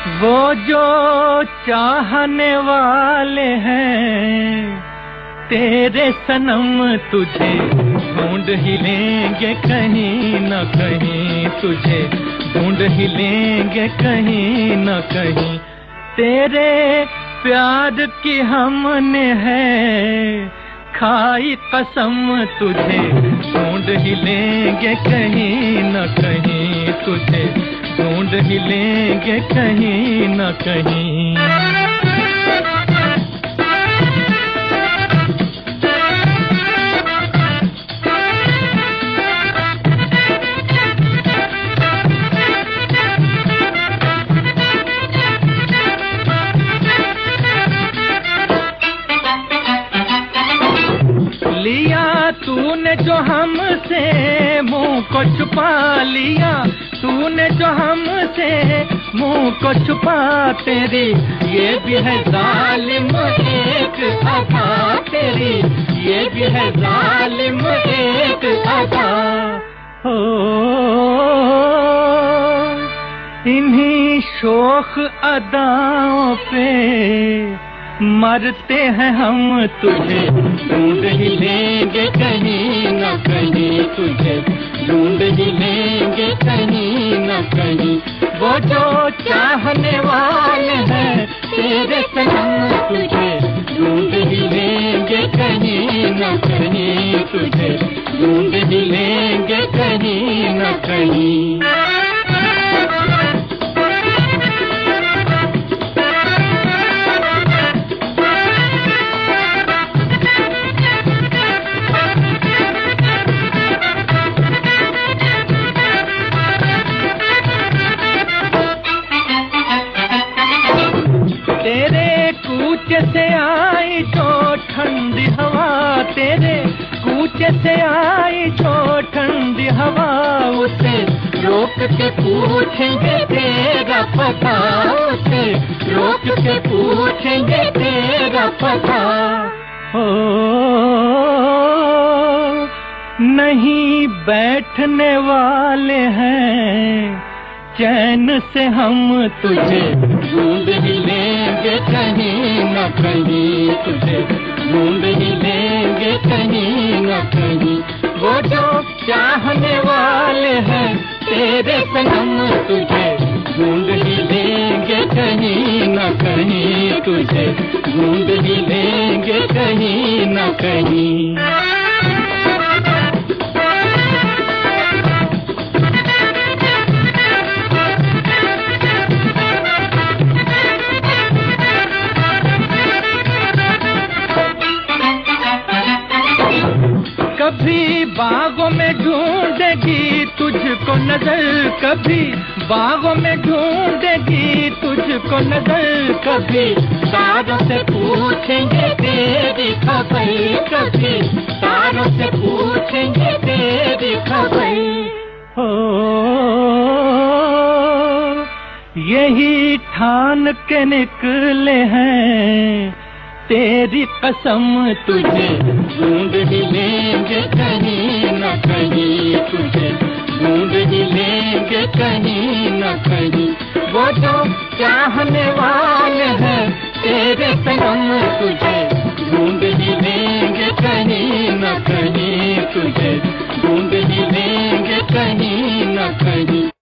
वो जो चाहने वाले हैं तेरे सनम तुझे ढूंढ ही लेंगे कहीं न कहीं, तुझे ढूंढ ही लेंगे कहीं न कहीं। तेरे प्यार की हमने है खाई कसम, तुझे ढूंढ ही लेंगे कहीं न कहीं, तुझे ढूंढ ही लेंगे कहीं न कहीं। लिया तूने जो हमसे मुंह को छुपा लिया, तूने जो हमसे मुंह को छुपा, तेरी ये भी है जालिम एक अदा, तेरी ये भी है जालिम एक अदा। हो इन्हीं शोख अदाओं पे मरते हैं हम, तुझे ढूंढ ही लेंगे कहीं न कहीं, तुझे ढूंढ ही लेंगे कहीं न कहीं। वो जो चाहने वाले हैं तेरे सनम, तुझे ढूंढ ही लेंगे कहीं न कहीं, तुझे ढूंढ ही लेंगे कहीं न कहीं। तेरे कूचे से आई जो ठंडी हवा, तेरे कूचे से आई जो ठंडी हवा, उसे रोक के पूछेंगे तेरा पता, उसे रोक के पूछेंगे तेरा पता। हो नहीं बैठने वाले हैं चैन से हम, तुझे ढूंढ ही लेंगे कहीं न कहीं, तुझे ढूंढ ही लेंगे कहीं न कहीं। वो जो चाहने वाले हैं तेरे सनम, तुझे ढूंढ ही लेंगे कहीं न कहीं, तुझे ढूंढ ही लेंगे कहीं न कहीं। कभी बागों में ढूंढेगी तुझको नजर, कभी बागों में ढूंढेगी तुझको नजर, कभी तारों से पूछेंगे तेरी खबर, कभी तारों से पूछेंगे तेरी खबर। हो यही ठान के निकले हैं तेरी कसम, तुझे ढूंढ ही लेंगे कहीं न कहीं, तुझे ढूंढ ही लेंगे कहीं न कहीं। वो जो चाहने वाले हैं तेरे सनम, तुझे ढूंढ ही लेंगे कहीं न कहीं, तुझे ढूंढ ही लेंगे कहीं न कहीं।